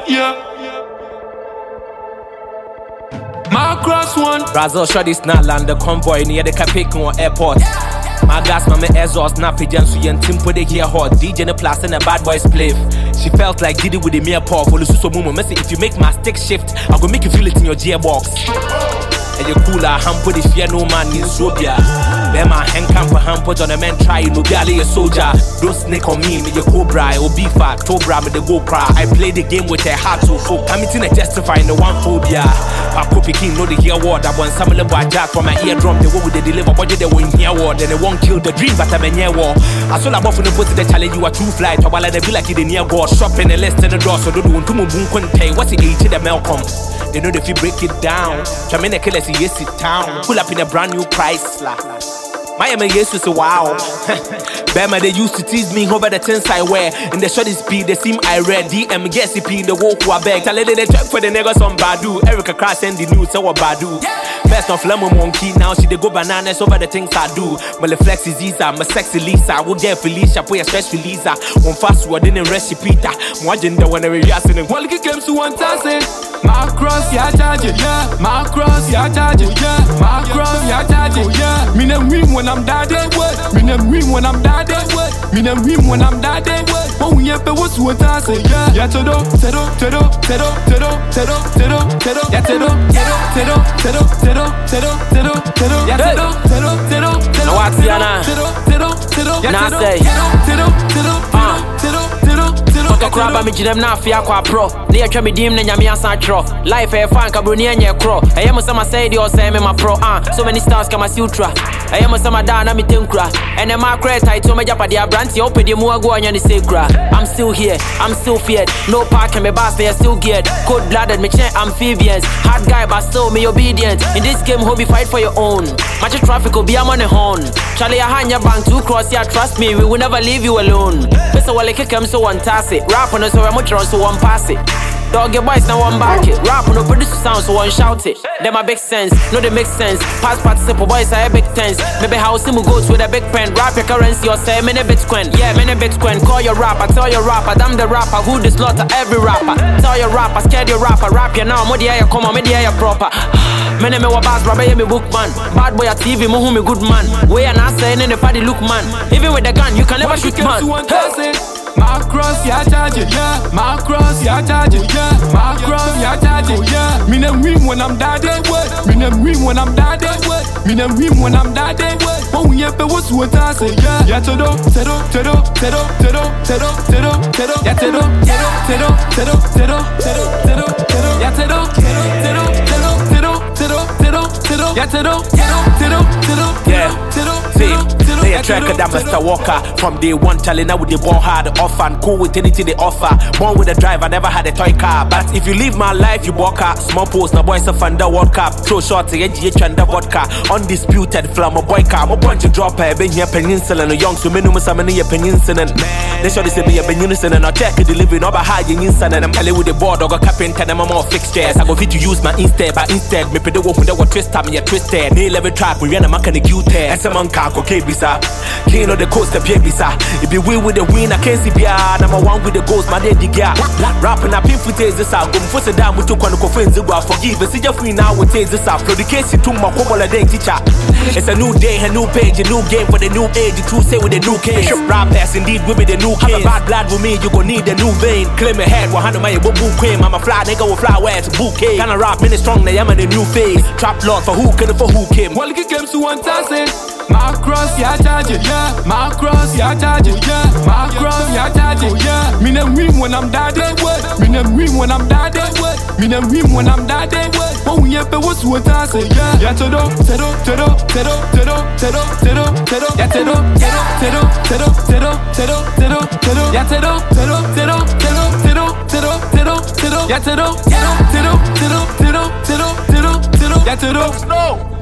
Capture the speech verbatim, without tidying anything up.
yeah. My cross one. Brazil shot is not land the convoy near the Capitan or airport. My gas, my exhaust, not pigeons, so you team put it here hot. D J in the plus and a bad boys play. She felt like Diddy with the mere paw. For the so moment, messy. If you make my stick shift, I'm gonna make you feel it in your gearbox. And you cooler, ham put it fear no man in Sobia. Then my hand camp for ham put on a man try, no galley a soldier. Don't snake on me, me your cobra, or beef fat, cobra, me the go cry. I play the game with a heart so full. I'm eating a justifying the one phobia. Papa King know the hear word. I want some of the jack from my eardrum. The way with the deliver, but they won't hear word. Then they won't kill the dream, but I'm a near war. I saw about the put the challenge you are too flight. While I feel like you near God. Shop in the list in the door, so don't want to move boom pay. What's it eat the Malcolm? They know if you break it down. Jamaica killers, yes, it town. Pull up in a brand new Chrysler. My M A S was a wow. Bama, they used to tease me over the things I wear. In the shorty speed, they seem I read. D M G S P in the walk who I beg. Tell them they check for the niggas on Badu. Erica Cross and the news, so what Badu. Best of Lemon Monkey, now she they go bananas over the things I do. My flex is Isa, my sexy Lisa. We'll get Felicia, put a stress releaser. One fast word in a recipe. More gender when I react in the one came to one thousand. My cross, yeah, charge it, yeah. My cross, yeah, charge it, yeah. My cross, yeah, charge it, yeah. Me nem win when I'm dead, me nem win when I'm dead, me nem win when I'm dead. Oh, we have to what's what I say, yeah. Yeah, tedo, tedo, tedo, tedo, tedo, tedo, tedo, tedo, yeah, tedo, tedo, tedo, tedo, tedo, tedo, tedo, yeah, tedo, tedo, tedo, tedo. What's your name? Tedo, tedo, tedo, yeah, tedo, tedo, tedo, tedo, tedo, tedo. Photo crab, I'm in na fia kwa pro. Near Tremi dim na nyami asan tro. Life e fan kabruni enye kro. I am some say the say me my pro. Ah, so many stars come as ultra. I am some da na me tenkra. And a market I to me japa dia branch open the mu go anya ni sekra. I'm still here, I'm still feared. No park and me boss they are still geared. Cold blooded me chain amphibians. Hard guy but still me obedient. In this game hobby fight for your own. Much traffic will be am on the horn. Charlie I hand your bank to cross ya trust me we will never leave you alone. Mister Wale kick him so one task it. Rap on us so much run so one pass it. Dog your boys now one back it. Rap on no produce sound so one shout it. Them a big sense, no they make sense. Pass participle boys are a big tense. Maybe house him goes with a big pen. Rap your currency or say many bitcoin. Yeah, many bitcoin. Call your rapper, tell your rapper. I'm the rapper who the slaughter every rapper. Tell your rapper, scared your rapper. Rap you now, mo the air come on, me the air proper. Many me wa bass, rabbi me book man. Bad boy at T V, mo who me good man. Way and I saying in the party look man. Even with the gun, you can never shoot man. My cross, yeah, charge it, yeah. My cross, yeah, charge it, yeah. My cross, yeah, charge it, yeah. Me nem win when I'm dead, me nem win when I'm dead, me nem win when I'm dead. Oh, we have to what's what I say, yeah. Yeah, tedo, tedo, tedo, tedo, tedo, tedo, tedo, tedo, yeah, tedo, tedo, tedo, tedo, tedo, tedo, tedo, yeah, tedo, tedo, tedo, tedo, tedo, tedo, tedo, yeah, tedo, tedo, tedo, yeah, tedo. They a tracker that Mister Walker. From day one, telling her with the ball hard off and cool with anything they offer. Born with a drive, I never had a toy car. But if you live my life, you walk out. Small post, no boys a Funda World Cup. Throw shots, N G H and the vodka. Undisputed, flam a boy car. My bunch of drop, I been here peninsula and young, so many must have many peninsula. They show this be a peninsula and I check it delivery, no high in instant. And I'm telling with the board, or carpenter, and I'm more fixtures. I go fit to use my instead, but instead, me pay the one who never twist time, you're twisted. They level trap, we ran a mechanic you tear. As a man can't go bisa. King of the coast, the pay bisa. If you win with the win, I can't see bia. Number one with the ghost, my daddy gap. Rapping up in footage this out. Go for the down with two con friends. Forgive us, you're free now with this out. For the case, you took my couple of days, teacher. It's a new day, a new page, a new game for the new age. You say with the new case. Rap pass indeed with the new case. Bad blood with me, you gon' need a new vein. Claim a head, one hundred my book cream. I'm a fly nigga with fly where it's bouquet. Kinda rap, mini strong, they am in a new phase. Trap lord for who can for who came. Well, it came to one thousand. My cross, yeah, charge it, yeah. My cross, yeah, charge it, yeah. My cross, yeah, charge it, yeah. Me nem win when I'm dead, me nem win when I'm dead, me nem win when I'm dead. Oh, we have to what's what I say, yeah. Yeah, tedo, tedo, tedo, tedo, tedo, tedo, tedo, tedo, yeah, tedo, tedo, tedo, tedo, tedo, tedo, tedo, yeah, tedo, tedo, tedo, tedo, tedo, tedo, tedo, tedo, yeah, tedo, tedo, tedo, tedo, tedo, tedo, tedo, yeah, tedo.